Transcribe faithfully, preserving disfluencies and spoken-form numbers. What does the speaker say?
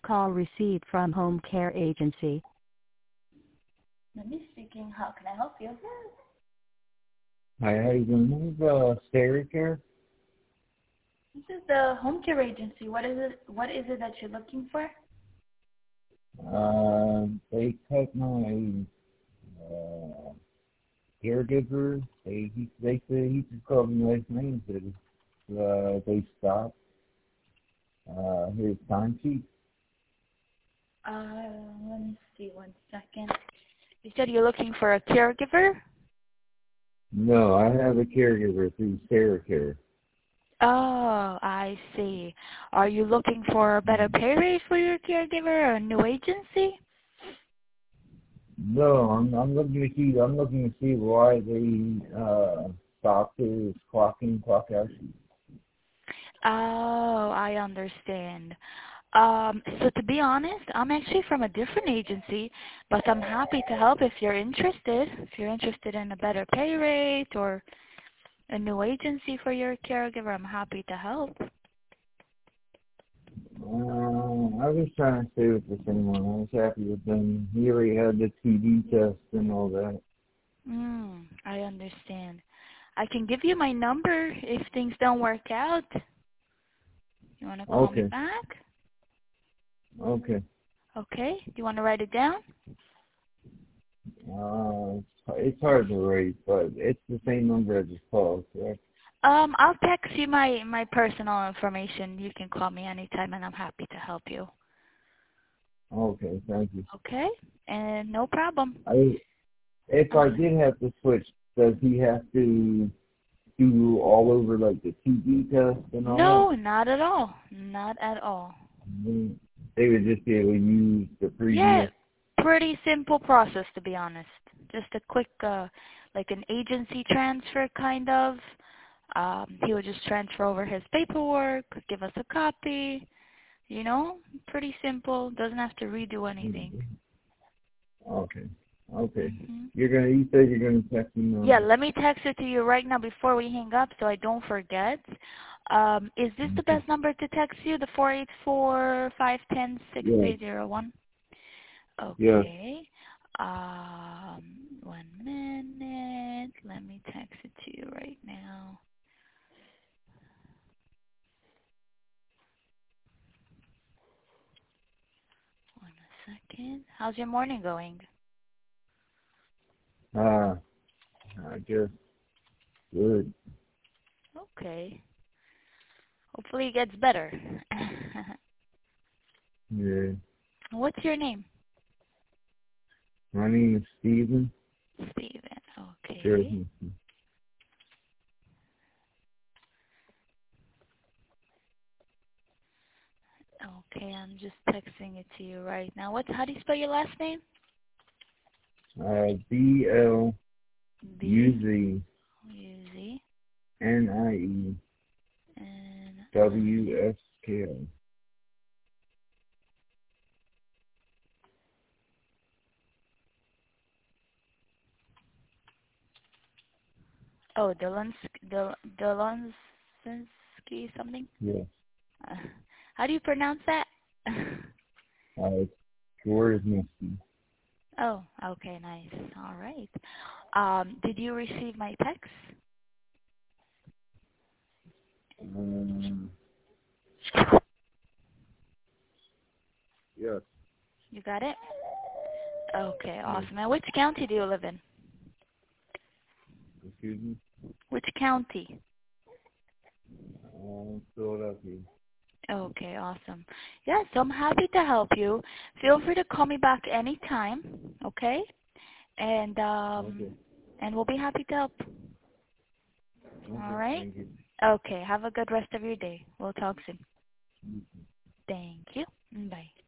Call received from Home Care Agency. Mindy speaking. How can I help you? Hi, how you doing? This is uh, Stereo Care. This is the home care agency. What is it? What is it that you're looking for? Uh, they cut my uh, caregiver. They he, they said he just called me last name. Said uh, they stopped uh, his time sheet. Uh, let me see one second. You said you're looking for a caregiver? No, I have a caregiver through Stereo Care. Oh, I see. Are you looking for a better pay rate for your caregiver or a new agency? No, I'm I'm looking to see I'm looking to see why they uh, stopped his clock in clock out sheet. Oh, I understand. Um, so to be honest, I'm actually from a different agency, but I'm happy to help if you're interested. If you're interested in a better pay rate or a new agency for your caregiver, I'm happy to help. Uh, I was trying to stay with the same one. I was happy with them. He already had the T D test and all that. Mm, I understand. I can give you my number if things don't work out. You want to call me Okay. back? Okay. Okay. Do you want to write it down? Uh, it's hard to rate, but it's the same number I just called, correct? Um, I'll text you my, my personal information. You can call me anytime, and I'm happy to help you. Okay, thank you. Okay? And no problem. I, if I Uh, did have to switch, does he have to do all over like the T D test and all no, not at all. Not at all. that? They would just be able to use the Yeah, previous. pretty simple process, to be honest. Just a quick, uh, like an agency transfer, kind of. Um, he would just transfer over his paperwork, give us a copy. You know, pretty simple. Doesn't have to redo anything. Okay. Okay. hmm You're gonna. You said you're gonna text me Yeah, number. let me text it to you right now before we hang up, so I don't forget. Um, is this the Okay. best number to text you? The four eight four five one zero six Yes. three zero one. Yes. Okay. Um, one minute. Let me text it to you right now. One second. How's your morning going? Uh, I guess good. Okay. Hopefully it gets better. Yeah. What's your name? My name is Steven. Steven. Okay. Jersey. Okay, I'm just texting it to you right now. What? How do you spell your last name? Uh, B L U B Z U Z N I E N I. W S K O. Oh, Delonsky, Del, Delonsky something. Yes. Uh, how do you pronounce that? Uh, it's George Misty. Oh, okay, nice. All right. Um, did you receive my text? Um, yes. You got it? Okay, Yes. awesome. And which county do you live in? Excuse me. Which county? Um, Philadelphia. Okay, awesome. Yeah, so I'm happy to help you. Feel free to call me back anytime, okay? And um Okay. and we'll be happy to help. All Okay. right? Thank you. Okay, have a good rest of your day. We'll talk soon. You Thank you. Bye.